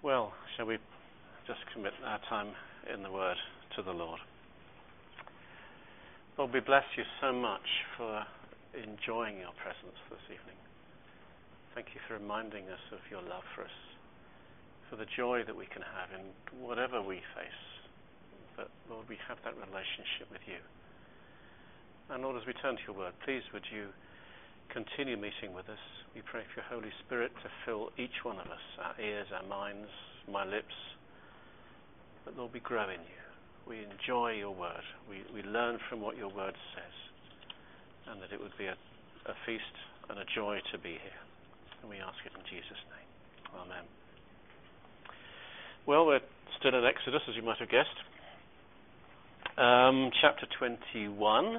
Well, shall we just commit our time in the Word to the Lord? Lord, we bless you so much for enjoying your presence this evening. Thank you for reminding us of your love for us, for the joy that we can have in whatever we face. But Lord, we have that relationship with you. And Lord, as we turn to your Word, please would you continue meeting with us. We pray for your Holy Spirit to fill each one of us, our ears, our minds, my lips. But Lord, we grow in you. We enjoy your word. We learn from what your word says. And that it would be a feast and a joy to be here. And we ask it in Jesus' name. Amen. Well, we're still in Exodus, as you might have guessed. Chapter 21.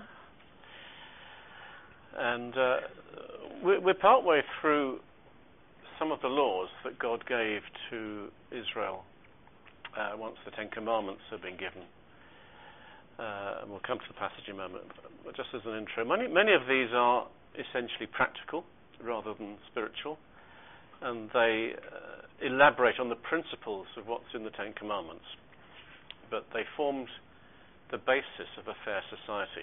And we're partway through some of the laws that God gave to Israel once the Ten Commandments have been given. And we'll come to the passage in a moment. But just as an intro, many of these are essentially practical rather than spiritual. And they elaborate on the principles of what's in the Ten Commandments. But they formed the basis of a fair society.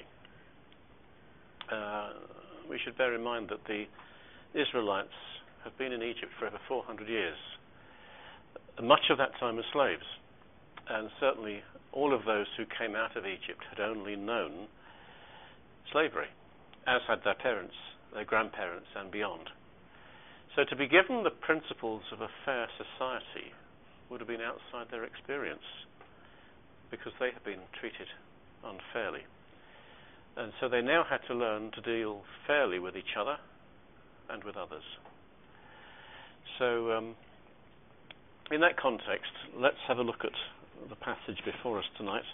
We should bear in mind that the Israelites have been in Egypt for over 400 years. Much of that time as slaves. And certainly all of those who came out of Egypt had only known slavery, as had their parents, their grandparents, and beyond. So to be given the principles of a fair society would have been outside their experience, because they had been treated unfairly. And so they now had to learn to deal fairly with each other and with others. So in that context, let's have a look at the passage before us tonight.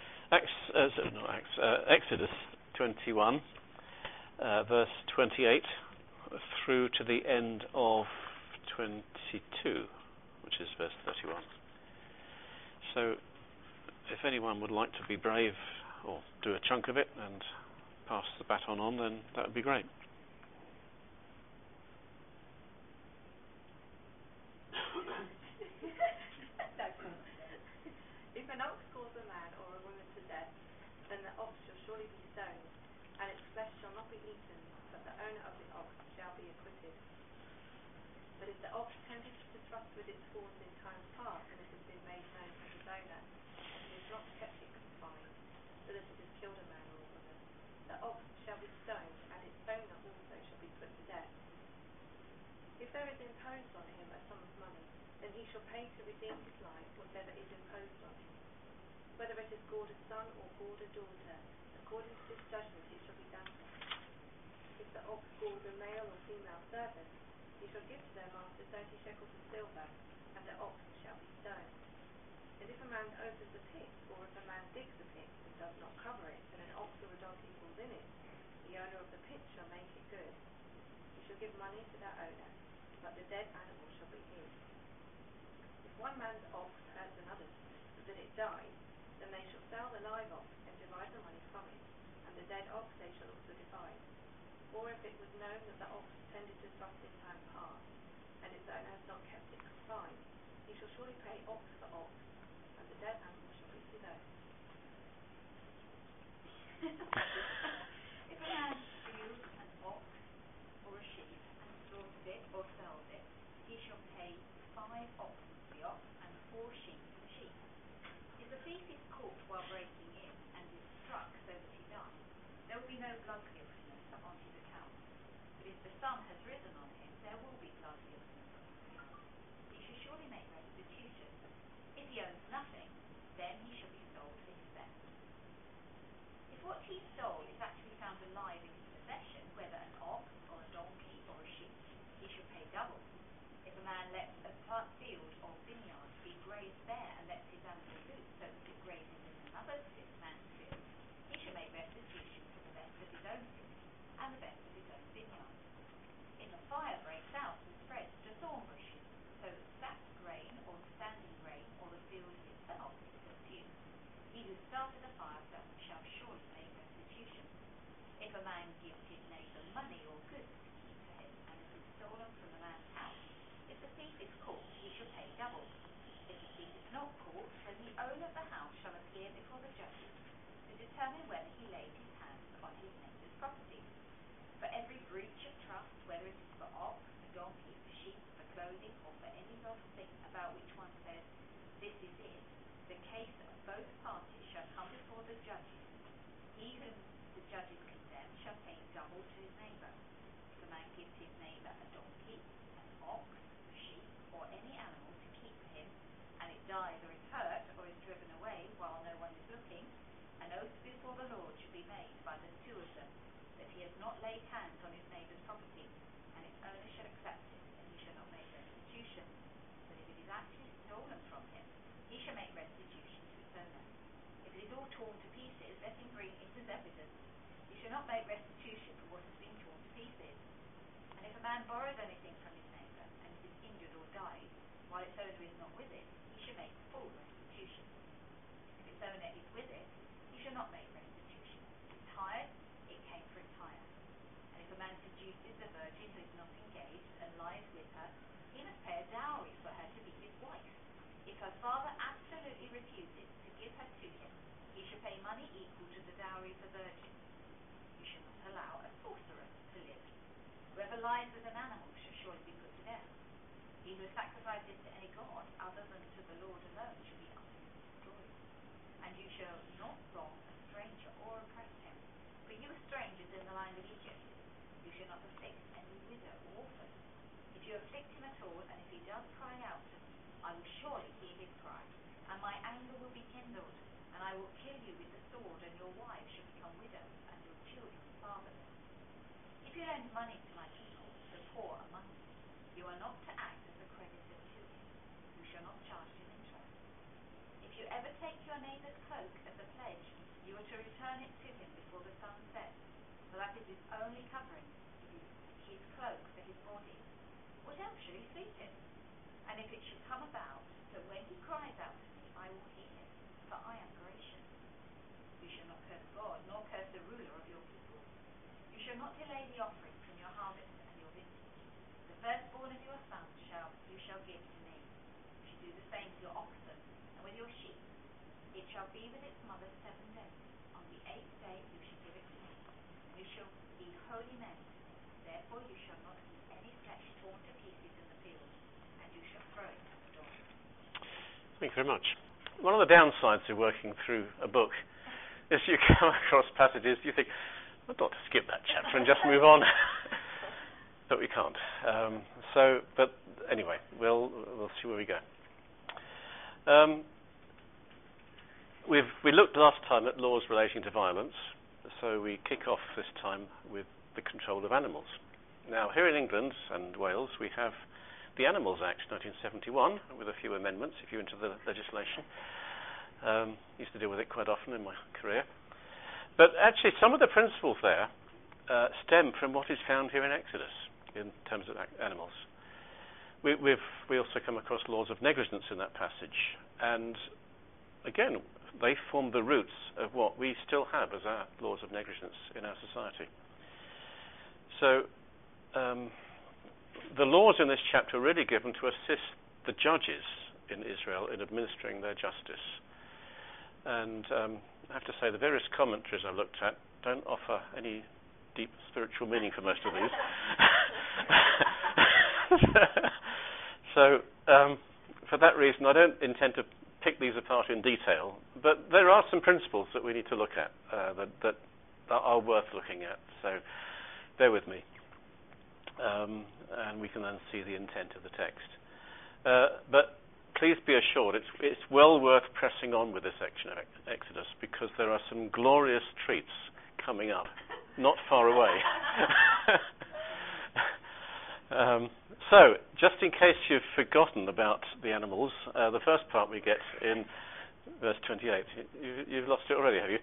Exodus 21, verse 28, through to the end of 22, which is verse 31. So if anyone would like to be brave or do a chunk of it and pass the baton on, then that would be great. If an ox cause a man or a woman to death, then the ox shall surely be stoned, and its flesh shall not be eaten, but the owner of the ox shall be acquitted. But if the ox tended to thrust with its horns in times past, and it has been made known to its owner, and he has not kept it confined, so that it has killed a man or a woman, the ox shall be stoned, and its owner also shall be put to death. If there is imposed on him a sum of money, then he shall pay to redeem his life whatever is imposed on him. Whether it is called a son or called a daughter, according to this judgment it shall be done to him. If the ox calls a male or female servant, he shall give to their master 30 shekels of silver, and the ox shall be stoned. And if a man opens a pit, or if a man digs a pit and does not cover it, and an ox or a donkey falls in it, the owner of the pit shall make it good. He shall give money to that owner, but the dead animal shall be his. If one man's ox hurts another's, so that it dies, then they shall sell the live ox and divide the money from it, and the dead ox they shall also divide. Or if it was known that the ox tended to thrust in time past, and its owner has not kept it confined, he shall surely pay ox for ox, and the dead animal shall be his own. If a man steals an ox or a sheep and slaughters it or sells it, he shall pay 5 oxen for the ox and 4 sheep for the sheep. If the thief is caught while breaking in and is struck so that he dies, there will be no blood guiltiness on his account. But if the sun has risen on him, there will be blood guiltiness on his account. He shall surely make restitution. If he owns nothing, then he shall be sold for his theft. If what he stole is actually found alive in his possession, whether an ox or a donkey or a sheep, he shall pay double. If a man lets a field or vineyard be grazed bare and lets his animal loose so that it grazes in another man's field, he shall make restitution for the best of his own field and the best of his own vineyard. If a fire breaks out and spreads to thorn bushes, so that sacked grain or the standing grain or the field itself is consumed, he who started the fire shall surely make restitution. If a man gives his neighbour money or goods to keep for him, and it is stolen from the man's house, if the thief is caught, he shall pay double. of court when the owner of the house shall appear before the judges to determine whether he laid his hands on his neighbour's property. For every breach of trust, whether it is for ox, for donkey, for sheep, for clothing, or for any lost thing about which one says, this is it, the case of both parties shall come before the judges. He whom the judges condemn shall pay double to his neighbour. If a man gives his neighbour a donkey, an ox, a sheep, or any animal to keep for him, and it dies or is hurt or is driven away while no one is looking, an oath before the Lord should be made by the two of them that he has not laid hands on his neighbour's property, and its owner shall accept it, and he shall not make restitution. But if it is actually stolen from him, he shall make restitution to its owner. If it is all torn to pieces, let him bring it as evidence. He shall not make restitution for what has been torn to pieces. And if a man borrows anything from his neighbour, and it is injured or dies, while its owner is not with it, he shall make full restitution. If its owner is with it, he shall not make restitution. If it's hired, it came for its hire. And if a man seduces a virgin who is not engaged and lies with her, he must pay a dowry for her to be his wife. If her father absolutely refuses to give her to him, he shall pay money equal to the dowry of the virgin. You shall not allow a sorceress to live. Whoever lies with an animal shall surely be put to death. He who sacrifices to any god other than to the Lord alone shall be utterly destroyed. And you shall not wrong a stranger or oppress him, for you were strangers in the land of Egypt. You shall not afflict any widow or orphan. If you afflict him at all, and if he does cry out to me, I will surely hear his cry, and my anger will be kindled, and I will kill you with the sword, and your wives shall become widows, and your children fatherless. If you lend money to my people, the poor among you, you are not to act as a creditor to him. You shall not charge him interest. If you ever take your neighbour's cloak as a pledge, you are to return it to him before the sun sets, for that is his only covering, it is his cloak for his body. What else shall he sleep in? And if it should come about that when he cries out to me, I will hear him, for I am gracious. You shall not curse God, nor curse the ruler of your people. You shall not delay the offering from your harvest and your vintage. The firstborn of your sons you shall give to me. You shall do the same with your oxen and with your sheep. It shall be with its mother 7 days. On the 8th day you shall give it to me. And you shall be holy men to me. Therefore you shall not eat any flesh torn to pieces in the field, and you shall throw it to the dogs. Thank you very much. One of the downsides of working through a book is you come across passages you think, I'd like to skip that chapter and just move on. But we can't. But anyway, we'll see where we go. We looked last time at laws relating to violence, so we kick off this time with the control of animals. Now, here in England and Wales, we have the Animals Act 1971 with a few amendments, if you're into the legislation. Used to deal with it quite often in my career. But actually, some of the principles there stem from what is found here in Exodus in terms of animals. We also come across laws of negligence in that passage. And again, they form the roots of what we still have as our laws of negligence in our society. So the laws in this chapter are really given to assist the judges in Israel in administering their justice. And I have to say, the various commentaries I've looked at don't offer any deep spiritual meaning for most of these. So for that reason, I don't intend to pick these apart in detail, but there are some principles that we need to look at that are worth looking at. So bear with me, and we can then see the intent of the text. But please be assured, it's well worth pressing on with this section of Exodus, because there are some glorious treats coming up, not far away. So, just in case you've forgotten about the animals, the first part we get in verse 28. You've lost it already, have you?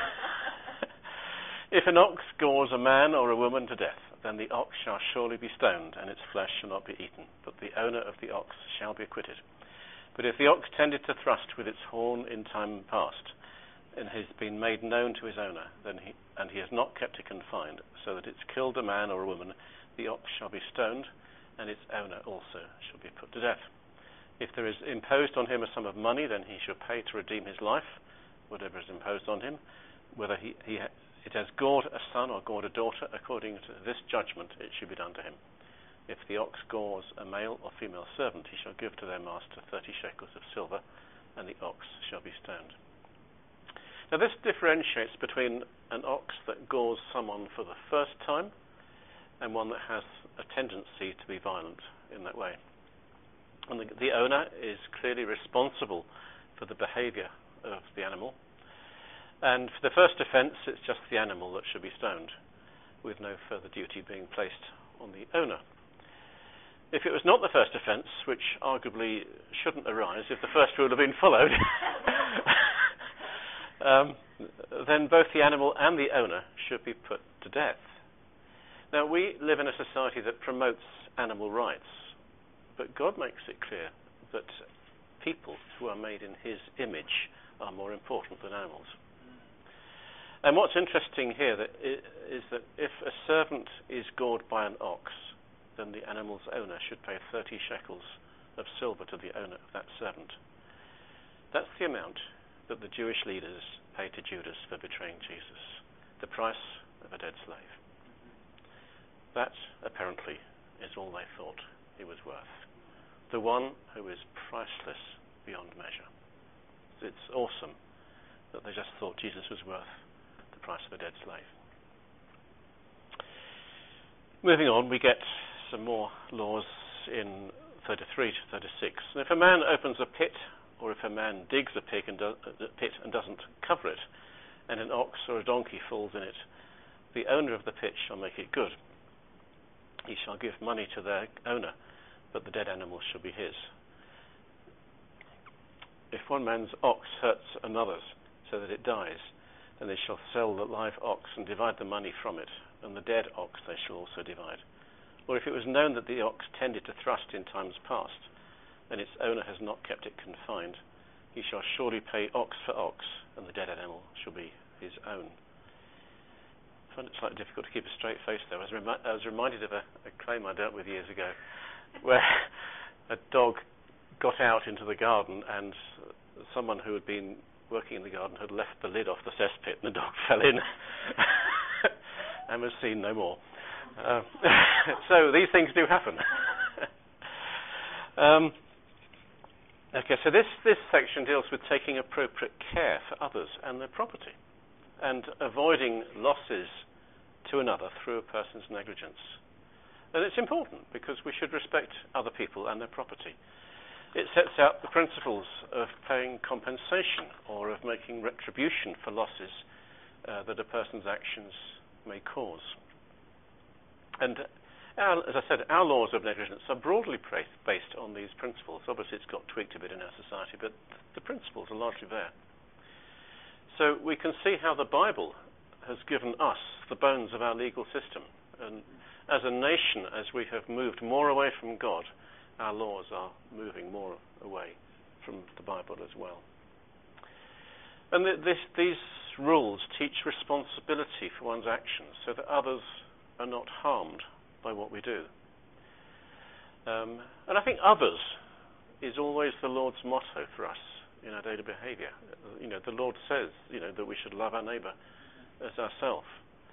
If an ox gores a man or a woman to death, then the ox shall surely be stoned, and its flesh shall not be eaten, but the owner of the ox shall be acquitted. But if the ox tended to thrust with its horn in time past, and has been made known to his owner, and he has not kept it confined, so that it's killed a man or a woman, the ox shall be stoned, and its owner also shall be put to death. If there is imposed on him a sum of money, then he shall pay to redeem his life, whatever is imposed on him. Whether it has gored a son or gored a daughter, according to this judgment it should be done to him. If the ox gores a male or female servant, he shall give to their master 30 shekels of silver, and the ox shall be stoned. Now this differentiates between an ox that gores someone for the first time and one that has a tendency to be violent in that way. And the owner is clearly responsible for the behavior of the animal. And for the first offence, it's just the animal that should be stoned, with no further duty being placed on the owner. If it was not the first offence, which arguably shouldn't arise if the first rule had been followed, then both the animal and the owner should be put to death. Now, we live in a society that promotes animal rights, but God makes it clear that people who are made in his image are more important than animals. And what's interesting here is that if a servant is gored by an ox, then the animal's owner should pay 30 shekels of silver to the owner of that servant. That's the amount that the Jewish leaders paid to Judas for betraying Jesus, the price of a dead slave. That, apparently, is all they thought he was worth. The one who is priceless beyond measure. It's awesome that they just thought Jesus was worth the price of a dead slave. Moving on, we get some more laws in 33 to 36. And if a man opens a pit, or if a man digs a pit and doesn't cover it, and an ox or a donkey falls in it, the owner of the pit shall make it good. He shall give money to their owner, but the dead animal shall be his. If one man's ox hurts another's so that it dies, then they shall sell the live ox and divide the money from it, and the dead ox they shall also divide. Or if it was known that the ox tended to thrust in times past, and its owner has not kept it confined, he shall surely pay ox for ox, and the dead animal shall be his own. I find it slightly difficult to keep a straight face there. I was reminded of a claim I dealt with years ago, where a dog got out into the garden, and someone who had been working in the garden had left the lid off the cesspit, and the dog fell in and was seen no more. So these things do happen. Okay, so this section deals with taking appropriate care for others and their property, and avoiding losses to another through a person's negligence. And it's important because we should respect other people and their property. It sets out the principles of paying compensation or of making retribution for losses that a person's actions may cause. And as I said, our laws of negligence are broadly based on these principles. Obviously, it's got tweaked a bit in our society, but the principles are largely there. So we can see how the Bible has given us the bones of our legal system. And as a nation, as we have moved more away from God, our laws are moving more away from the Bible as well. And these rules teach responsibility for one's actions so that others are not harmed by what we do. And I think others is always the Lord's motto for us in our daily behaviour. The Lord says, that we should love our neighbour as ourselves.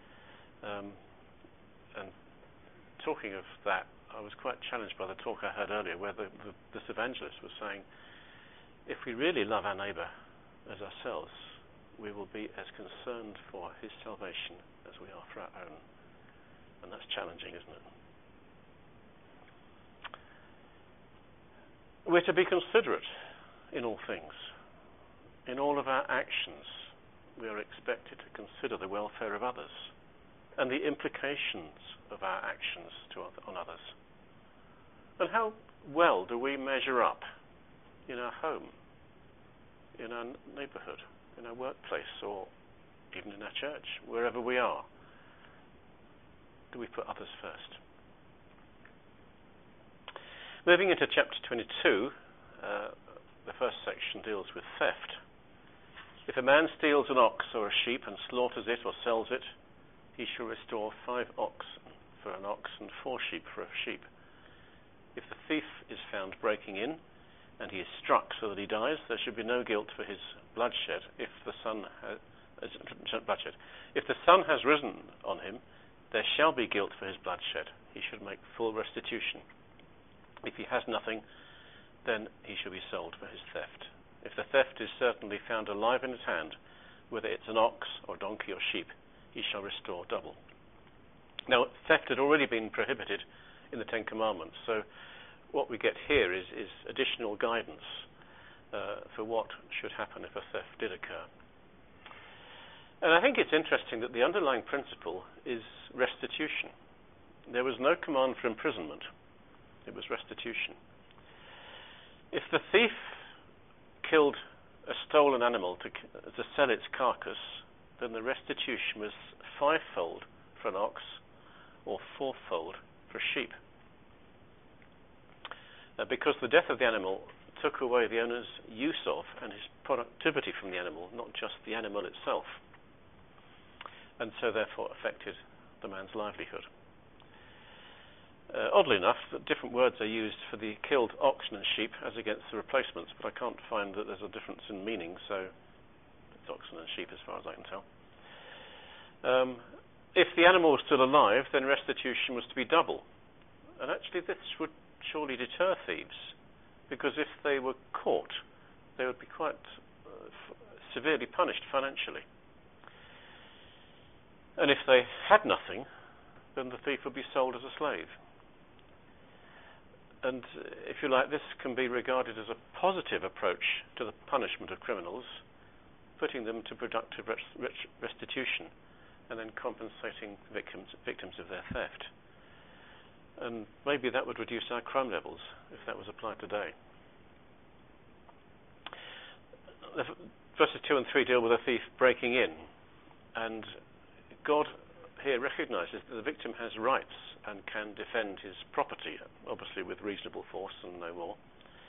And talking of that, I was quite challenged by the talk I heard earlier, where this evangelist was saying, if we really love our neighbour as ourselves, we will be as concerned for his salvation as we are for our own. And that's challenging, isn't it? We're to be considerate in all things. In all of our actions, we are expected to consider the welfare of others and the implications of our actions on others. And how well do we measure up in our home, in our neighbourhood, in our workplace, or even in our church, wherever we are? Do we put others first? Moving into chapter 22, the first section deals with theft. If a man steals an ox or a sheep and slaughters it or sells it, he shall restore 5 oxen for an ox and 4 sheep for a sheep. If the thief is found breaking in, and he is struck so that he dies, there should be no guilt for his bloodshed. If the sun has risen on him, there shall be guilt for his bloodshed. He should make full restitution. If he has nothing, then he shall be sold for his theft. If the theft is certainly found alive in his hand, whether it's an ox or donkey or sheep, he shall restore double. Now, theft had already been prohibited in the Ten Commandments, so what we get here is additional guidance for what should happen if a theft did occur. And I think it's interesting that the underlying principle is restitution. There was no command for imprisonment. It was restitution. If the thief killed a stolen animal to sell its carcass, then the restitution was fivefold for an ox or fourfold for a sheep. Because the death of the animal took away the owner's use of and his productivity from the animal, not just the animal itself, and so therefore affected the man's livelihood. Oddly enough, different words are used for the killed oxen and sheep as against the replacements, but I can't find that there's a difference in meaning, so it's oxen and sheep as far as I can tell. If the animal was still alive, then restitution was to be double. And actually this would surely deter thieves, because if they were caught, they would be quite severely punished financially. And if they had nothing, then the thief would be sold as a slave. And if you like, this can be regarded as a positive approach to the punishment of criminals, putting them to productive restitution and then compensating victims of their theft. And maybe that would reduce our crime levels if that was applied today. Verses 2 and 3 deal with a thief breaking in, and God here recognizes that the victim has rights and can defend his property, obviously with reasonable force and no more.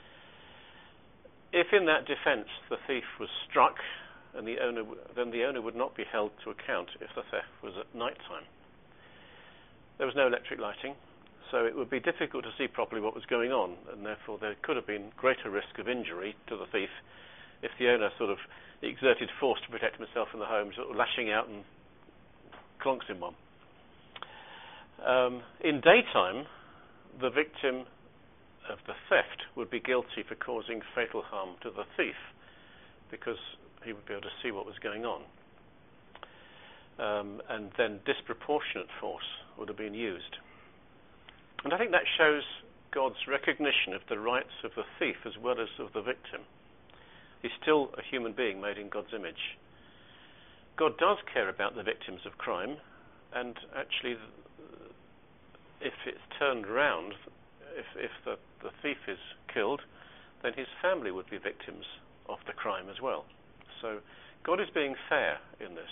If in that defense the thief was struck, and then the owner would not be held to account if the theft was at night time. There was no electric lighting, so it would be difficult to see properly what was going on, and therefore there could have been greater risk of injury to the thief if the owner sort of exerted force to protect himself in the home, sort of lashing out and clonks him one. In daytime, the victim of the theft would be guilty for causing fatal harm to the thief, because he would be able to see what was going on. And then disproportionate force would have been used. And I think that shows God's recognition of the rights of the thief as well as of the victim. He's still a human being made in God's image. God does care about the victims of crime, and actually, if it's turned around, if the thief is killed, then his family would be victims of the crime as well. So God is being fair in this.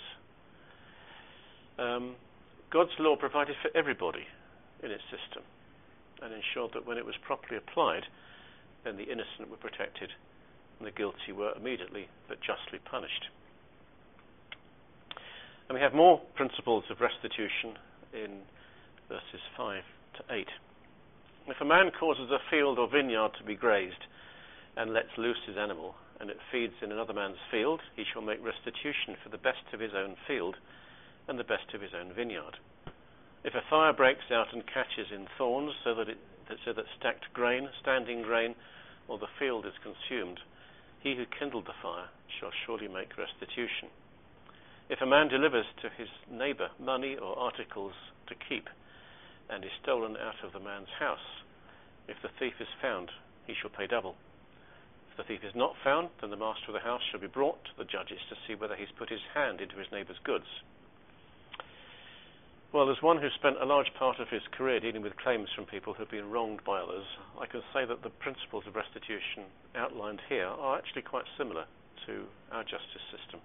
God's law provided for everybody in its system and ensured that when it was properly applied, then the innocent were protected and the guilty were immediately but justly punished. And we have more principles of restitution in verses 5 to 8. If a man causes a field or vineyard to be grazed and lets loose his animal, and it feeds in another man's field, he shall make restitution for the best of his own field and the best of his own vineyard. If a fire breaks out and catches in thorns, so that standing grain, or the field is consumed, he who kindled the fire shall surely make restitution. If a man delivers to his neighbour money or articles to keep, and is stolen out of the man's house, if the thief is found, he shall pay double. If the thief is not found, then the master of the house shall be brought to the judges to see whether he's put his hand into his neighbour's goods. Well, as one who spent a large part of his career dealing with claims from people who have been wronged by others, I can say that the principles of restitution outlined here are actually quite similar to our justice system.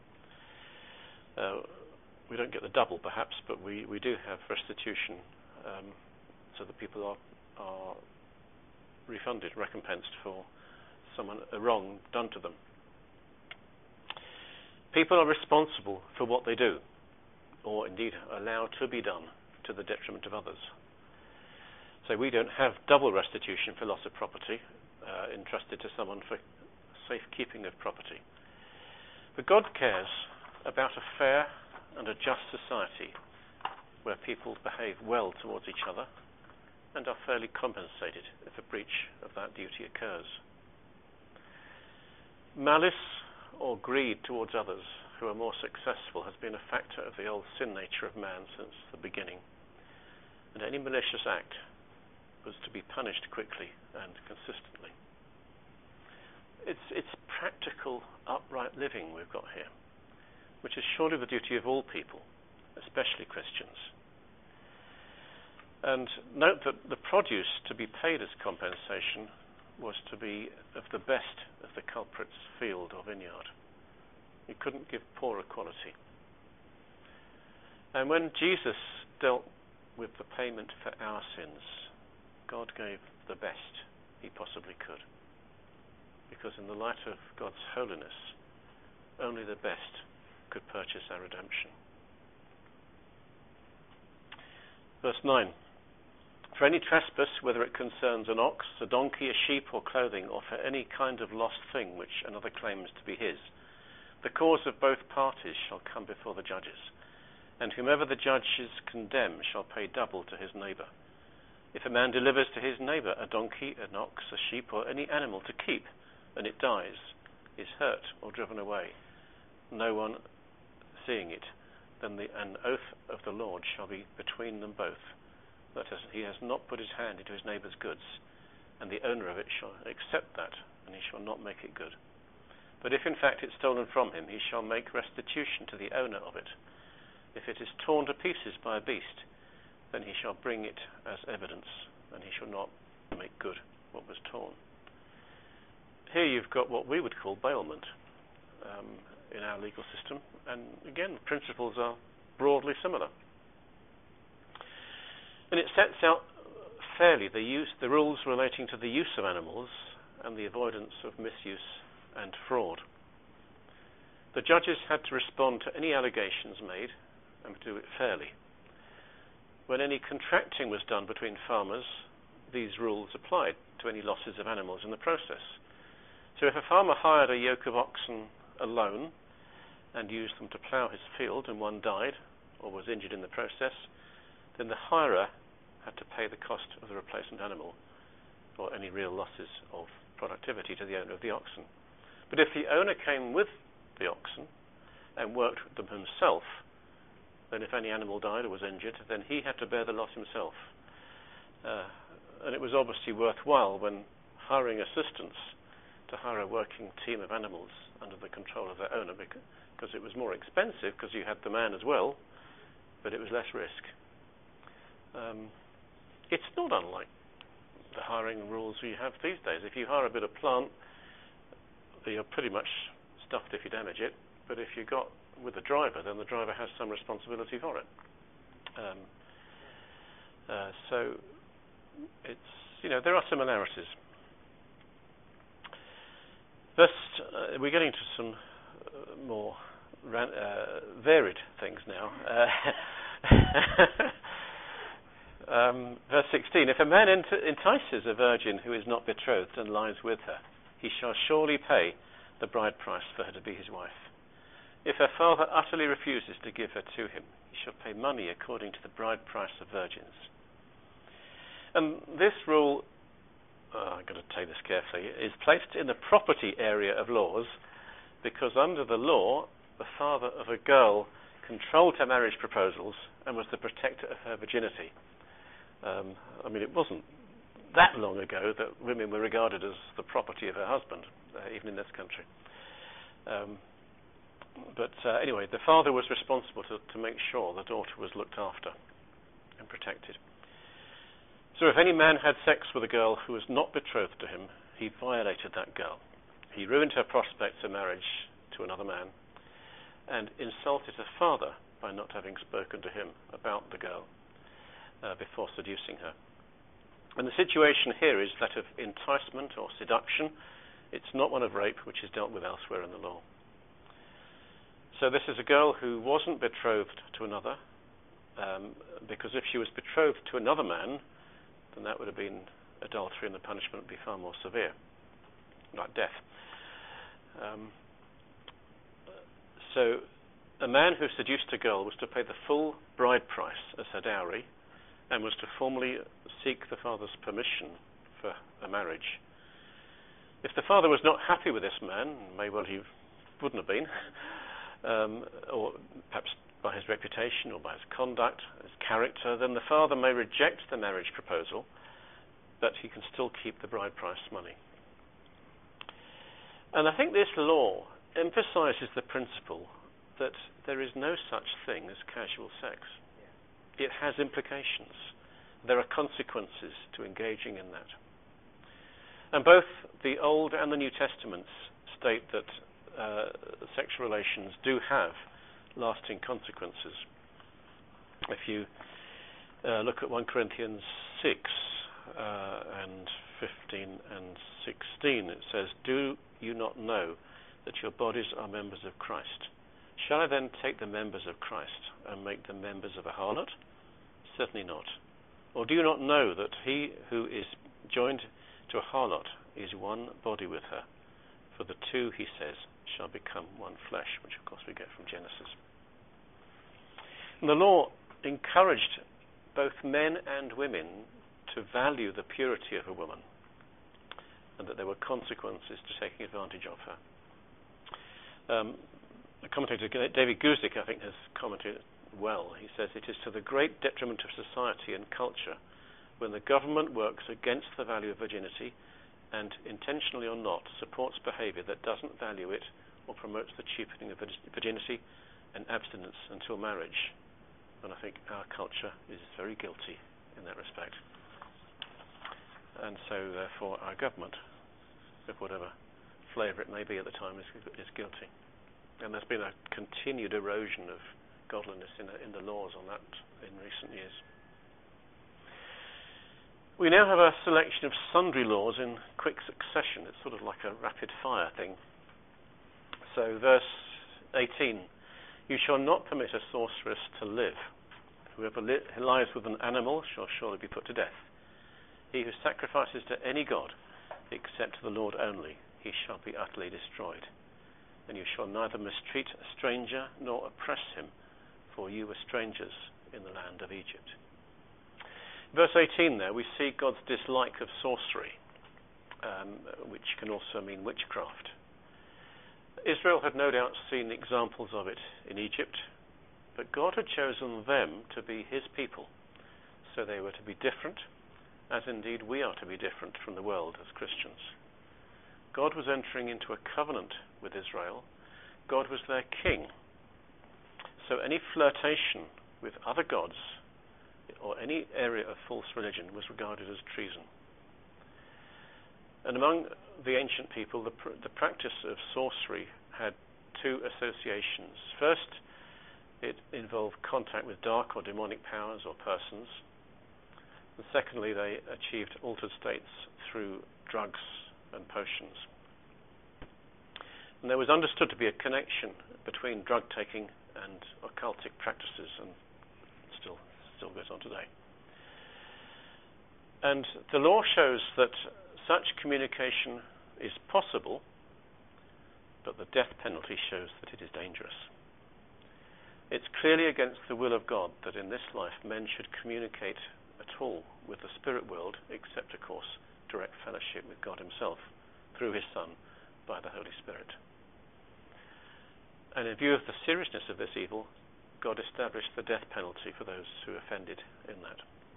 We don't get the double, perhaps, but we do have restitution, so that people are refunded, recompensed for a wrong done to them. People are responsible for what they do, or indeed allow to be done to the detriment of others. So we don't have double restitution for loss of property. entrusted to someone for safekeeping of property. But God cares about a fair and a just society where people behave well towards each other and are fairly compensated if a breach of that duty occurs. Malice or greed towards others who are more successful has been a factor of the old sin nature of man since the beginning, and any malicious act was to be punished quickly and consistently. It's practical, upright living we've got here, which is surely the duty of all people, especially Christians. And note that the produce to be paid as compensation was to be of the best of the culprit's field or vineyard. You couldn't give poorer quality. And when Jesus dealt with the payment for our sins, God gave the best he possibly could. Because in the light of God's holiness, only the best could purchase our redemption. Verse 9. For any trespass, whether it concerns an ox, a donkey, a sheep, or clothing, or for any kind of lost thing which another claims to be his, the cause of both parties shall come before the judges, and whomever the judges condemn shall pay double to his neighbour. If a man delivers to his neighbour a donkey, an ox, a sheep, or any animal to keep, and it dies, is hurt, or driven away, no one seeing it, then an oath of the Lord shall be between them both, that he has not put his hand into his neighbour's goods, and the owner of it shall accept that, and he shall not make it good. But if in fact it's stolen from him, he shall make restitution to the owner of it. If it is torn to pieces by a beast, then he shall bring it as evidence, and he shall not make good what was torn. Here you've got what we would call bailment in our legal system, and again, the principles are broadly similar. And it sets out fairly the rules relating to the use of animals and the avoidance of misuse and fraud. The judges had to respond to any allegations made and do it fairly. When any contracting was done between farmers, these rules applied to any losses of animals in the process. So if a farmer hired a yoke of oxen alone and used them to plough his field and one died or was injured in the process, then the hirer had to pay the cost of the replacement animal or any real losses of productivity to the owner of the oxen. But if the owner came with the oxen and worked with them himself, then if any animal died or was injured, then he had to bear the loss himself. And it was obviously worthwhile when hiring assistants to hire a working team of animals under the control of their owner, because it was more expensive because you had the man as well, but it was less risk. It's not unlike the hiring rules we have these days. If you hire a bit of plant, you're pretty much stuffed if you damage it, but if you got with the driver, then the driver has some responsibility for it. So it's, there are similarities. First, we're getting to some more varied things now. Verse 16, if a man entices a virgin who is not betrothed and lies with her, he shall surely pay the bride price for her to be his wife. If her father utterly refuses to give her to him, he shall pay money according to the bride price of virgins. And this rule, I've got to take this carefully, is placed in the property area of laws because under the law, the father of a girl controlled her marriage proposals and was the protector of her virginity. It wasn't that long ago that women were regarded as the property of her husband, even in this country. Anyway, the father was responsible to make sure the daughter was looked after and protected. So if any man had sex with a girl who was not betrothed to him, he violated that girl. He ruined her prospects of marriage to another man and insulted her father by not having spoken to him about the girl before seducing her. And the situation here is that of enticement or seduction. It's not one of rape, which is dealt with elsewhere in the law. So this is a girl who wasn't betrothed to another, because if she was betrothed to another man, then that would have been adultery and the punishment would be far more severe. like death. So a man who seduced a girl was to pay the full bride price as her dowry and was to formally seek the father's permission for a marriage. If the father was not happy with this man, may well he wouldn't have been, or perhaps by his reputation or by his conduct, his character, then the father may reject the marriage proposal, but he can still keep the bride price money. And I think this law emphasizes the principle that there is no such thing as casual sex. It has implications. There are consequences to engaging in that. And both the Old and the New Testaments state that sexual relations do have lasting consequences. If you look at 1 Corinthians 6 and 15 and 16, it says, "Do you not know that your bodies are members of Christ? Shall I then take the members of Christ and make them members of a harlot? Certainly not. Or do you not know that he who is joined to a harlot is one body with her? For the two," he says, "shall become one flesh," which of course we get from Genesis. And the law encouraged both men and women to value the purity of a woman, and that there were consequences to taking advantage of her. A commentator, David Guzik, I think, has commented well. He says, "It is to the great detriment of society and culture when the government works against the value of virginity and, intentionally or not, supports behavior that doesn't value it or promotes the cheapening of virginity and abstinence until marriage." And I think our culture is very guilty in that respect. And so, therefore, our government, of whatever flavour it may be at the time, is guilty. And there's been a continued erosion of godliness in the laws on that in recent years. We now have a selection of sundry laws in quick succession. It's sort of like a rapid-fire thing. So, verse 18, "You shall not permit a sorceress to live. Whoever lies with an animal shall surely be put to death. He who sacrifices to any god, except to the Lord only, he shall be utterly destroyed. And you shall neither mistreat a stranger nor oppress him, for you were strangers in the land of Egypt." Verse 18 there, we see God's dislike of sorcery, which can also mean witchcraft. Israel had no doubt seen examples of it in Egypt, but God had chosen them to be his people, so they were to be different, as indeed we are to be different from the world as Christians. God was entering into a covenant with Israel. God was their king. So any flirtation with other gods or any area of false religion was regarded as treason. And among the ancient people, the practice of sorcery had two associations. First, it involved contact with dark or demonic powers or persons. And secondly, they achieved altered states through drugs and potions. And there was understood to be a connection between drug taking and occultic practices, and still goes on today. And the law shows that such communication is possible, but the death penalty shows that it is dangerous. It's clearly against the will of God that in this life men should communicate at all with the spirit world, except, of course, direct fellowship with God himself through his Son by the Holy Spirit. And in view of the seriousness of this evil, God established the death penalty for those who offended in that.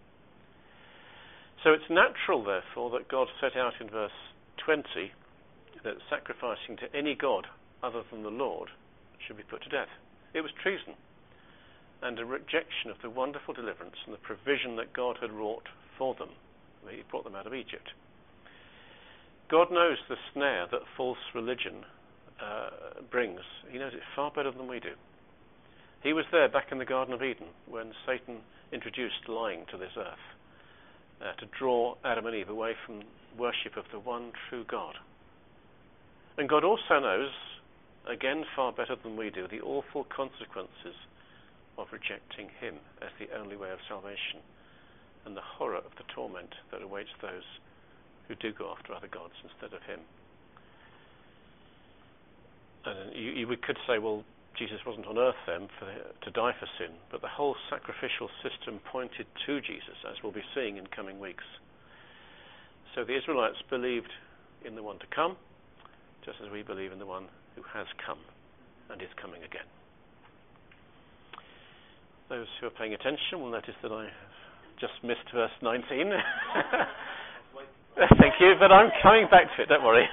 So it's natural, therefore, that God set out in verse 20 that sacrificing to any god other than the Lord should be put to death. It was treason and a rejection of the wonderful deliverance and the provision that God had wrought for them. He brought them out of Egypt. God knows the snare that false religion brings. He knows it far better than we do. He was there back in the Garden of Eden when Satan introduced lying to this earth to draw Adam and Eve away from worship of the one true God. And God also knows, again far better than we do, the awful consequences of rejecting him as the only way of salvation, and the horror of the torment that awaits those who do go after other gods instead of him. And we could say, well, Jesus wasn't on earth then to die for sin, but the whole sacrificial system pointed to Jesus, as we'll be seeing in coming weeks. So the Israelites believed in the one to come, just as we believe in the one who has come and is coming again. Those who are paying attention will notice that I have just missed verse 19. Thank you, but I'm coming back to it, don't worry.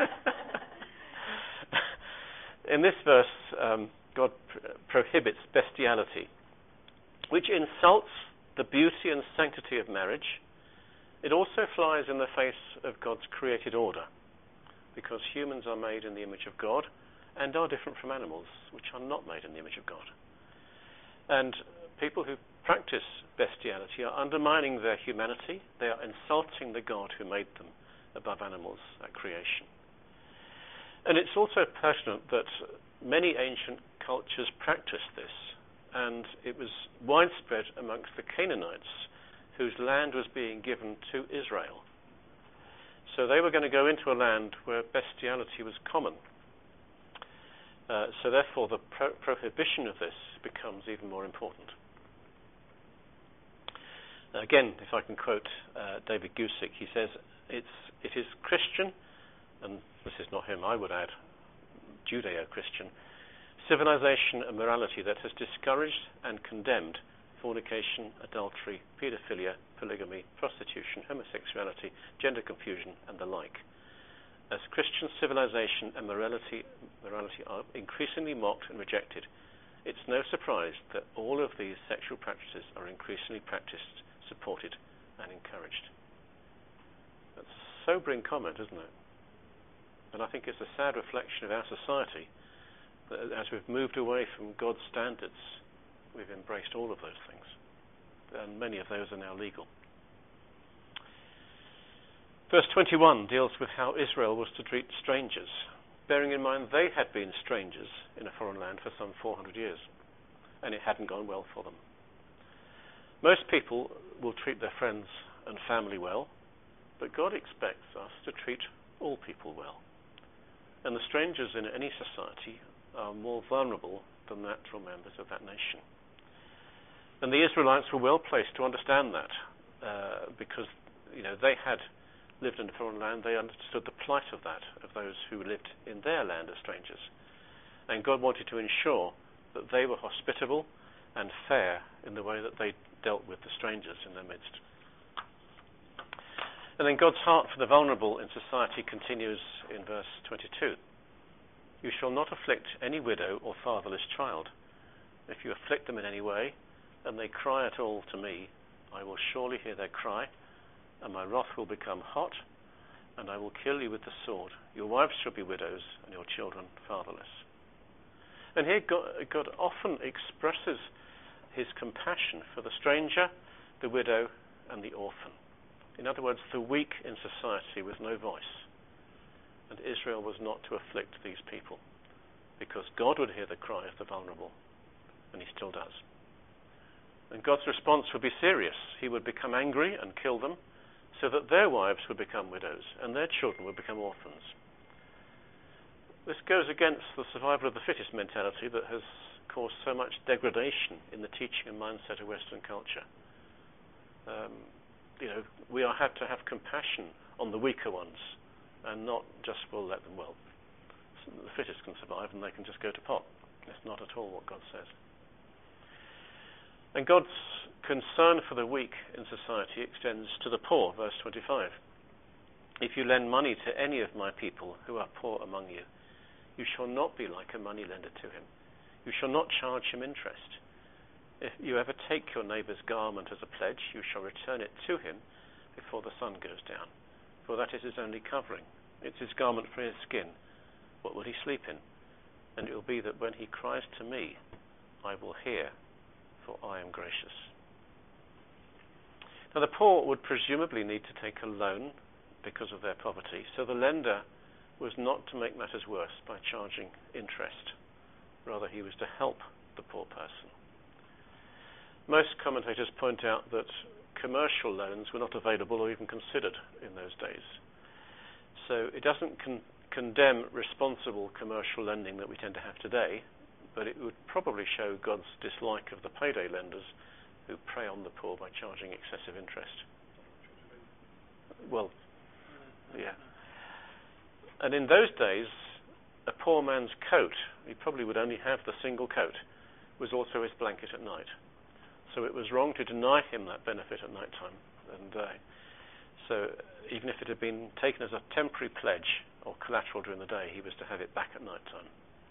In this verse, God prohibits bestiality, which insults the beauty and sanctity of marriage. It also flies in the face of God's created order, because humans are made in the image of God and are different from animals, which are not made in the image of God. And people who practice bestiality are undermining their humanity. They are insulting the God who made them above animals at creation. And it's also pertinent that many ancient cultures practiced this, and it was widespread amongst the Canaanites, whose land was being given to Israel. So they were going to go into a land where bestiality was common. So therefore the prohibition of this becomes even more important. Again, if I can quote David Gusick, he says, it is Christian, and this is not him, I would add, Judeo-Christian, civilization and morality that has discouraged and condemned fornication, adultery, paedophilia, polygamy, prostitution, homosexuality, gender confusion, and the like. As Christian civilization and morality are increasingly mocked and rejected, it's no surprise that all of these sexual practices are increasingly practiced, supported, and encouraged. That's a sobering comment, isn't it? And I think it's a sad reflection of our society that as we've moved away from God's standards, we've embraced all of those things. And many of those are now legal. Verse 21 deals with how Israel was to treat strangers, bearing in mind they had been strangers in a foreign land for some 400 years, and it hadn't gone well for them. Most people will treat their friends and family well, but God expects us to treat all people well. And the strangers in any society are more vulnerable than natural members of that nation. And the Israelites were well placed to understand that, because they had lived in a foreign land. They understood the plight of that, of those who lived in their land as strangers. And God wanted to ensure that they were hospitable and fair in the way that they dealt with the strangers in their midst. And then God's heart for the vulnerable in society continues in verse 22. You shall not afflict any widow or fatherless child. If you afflict them in any way, and they cry at all to me, I will surely hear their cry, and my wrath will become hot, and I will kill you with the sword. Your wives shall be widows, and your children fatherless. And here God often expresses his compassion for the stranger, the widow, and the orphan. In other words, the weak in society with no voice. And Israel was not to afflict these people, because God would hear the cry of the vulnerable, and he still does. And God's response would be serious. He would become angry and kill them, so that their wives would become widows, and their children would become orphans. This goes against the survival of the fittest mentality that has caused so much degradation in the teaching and mindset of Western culture. We have to have compassion on the weaker ones, and not just, let them, the fittest can survive and they can just go to pot. That's not at all what God says. And God's concern for the weak in society extends to the poor, verse 25. If you lend money to any of my people who are poor among you, you shall not be like a moneylender to him. You shall not charge him interest. If you ever take your neighbour's garment as a pledge, you shall return it to him before the sun goes down, for that is his only covering. It's his garment for his skin. What will he sleep in? And it will be that when he cries to me, I will hear, for I am gracious. Now the poor would presumably need to take a loan because of their poverty, so the lender was not to make matters worse by charging interest. Rather, he was to help the poor person. Most commentators point out that commercial loans were not available or even considered in those days. So it doesn't condemn responsible commercial lending that we tend to have today, but it would probably show God's dislike of the payday lenders who prey on the poor by charging excessive interest. Well, yeah. And in those days, a poor man's coat, he probably would only have the single coat, was also his blanket at night. So it was wrong to deny him that benefit at night time. And so even if it had been taken as a temporary pledge or collateral during the day, he was to have it back at night time.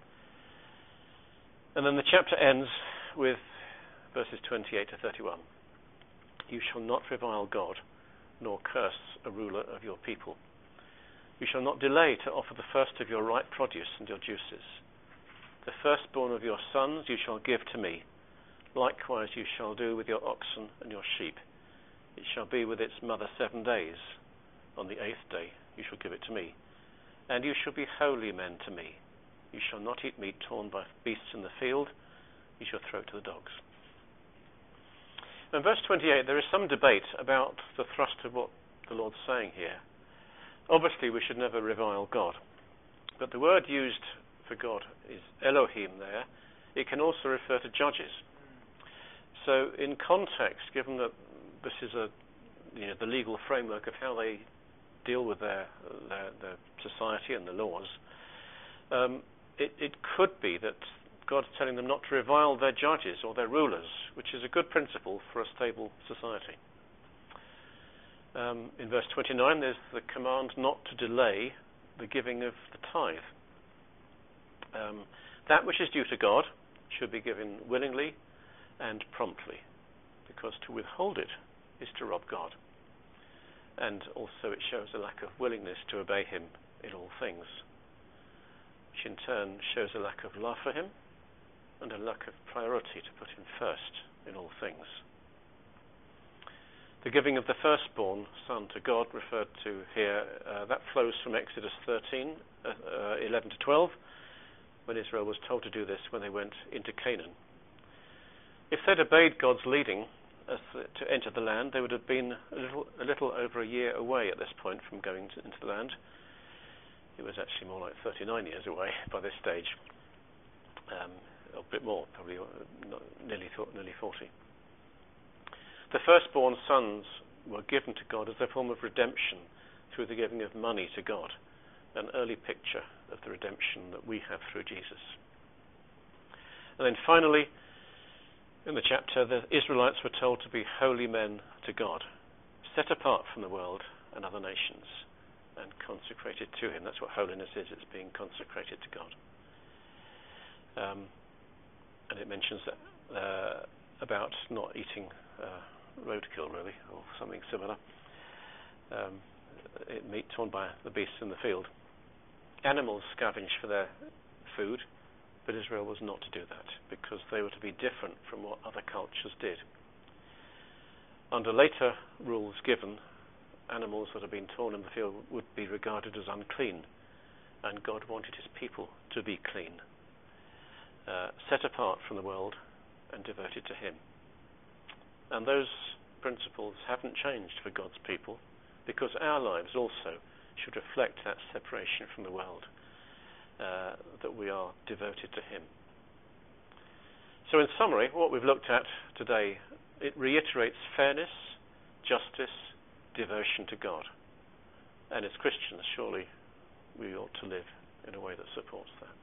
And then the chapter ends with verses 28 to 31. You shall not revile God, nor curse a ruler of your people. You shall not delay to offer the first of your ripe produce and your juices. The firstborn of your sons you shall give to me. Likewise you shall do with your oxen and your sheep. It shall be with its mother 7 days. On the 8th day you shall give it to me. And you shall be holy men to me. You shall not eat meat torn by beasts in the field. You shall throw it to the dogs. In verse 28 there is some debate about the thrust of what the Lord's saying here. Obviously we should never revile God. But the word used for God is Elohim there. It can also refer to judges. So in context, given that this is the legal framework of how they deal with their society and the laws, it could be that God's telling them not to revile their judges or their rulers, which is a good principle for a stable society. In verse 29 there's the command not to delay the giving of the tithe. That which is due to God should be given willingly and promptly, because to withhold it is to rob God. And also it shows a lack of willingness to obey him in all things, which in turn shows a lack of love for him and a lack of priority to put him first in all things. The giving of the firstborn son to God referred to here, that flows from Exodus 13, 11 to 12, when Israel was told to do this when they went into Canaan. If they'd obeyed God's leading to enter the land, they would have been a little over a year away at this point from going into the land. It was actually more like 39 years away by this stage. A bit more, probably nearly 40. The firstborn sons were given to God as a form of redemption through the giving of money to God, an early picture of the redemption that we have through Jesus. And then finally, in the chapter, the Israelites were told to be holy men to God, set apart from the world and other nations, and consecrated to him. That's what holiness is. It's being consecrated to God. And it mentions that, about not eating roadkill, really, or something similar. Meat torn by the beasts in the field. Animals scavenge for their food, but Israel was not to do that, because they were to be different from what other cultures did. Under later rules given, animals that had been torn in the field would be regarded as unclean, and God wanted his people to be clean, set apart from the world and devoted to him. And those principles haven't changed for God's people, because our lives also should reflect that separation from the world, that we are devoted to him. So in summary, what we've looked at today, it reiterates fairness, justice, devotion to God. And as Christians, surely we ought to live in a way that supports that.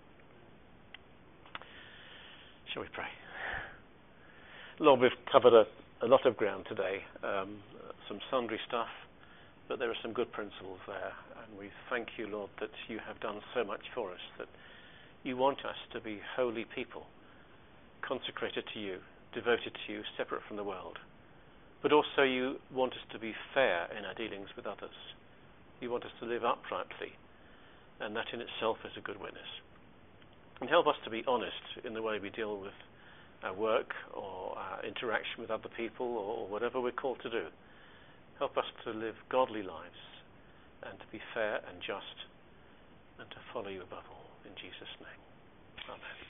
Shall we pray? Lord, we've covered a lot of ground today, some sundry stuff, but there are some good principles there, and we thank you, Lord, that you have done so much for us, that you want us to be holy people, consecrated to you, devoted to you, separate from the world. But also you want us to be fair in our dealings with others. You want us to live uprightly, and that in itself is a good witness. And help us to be honest in the way we deal with our work or our interaction with other people or whatever we're called to do. Help us to live godly lives and to be fair and just and to follow you above all. In Jesus' name. Amen.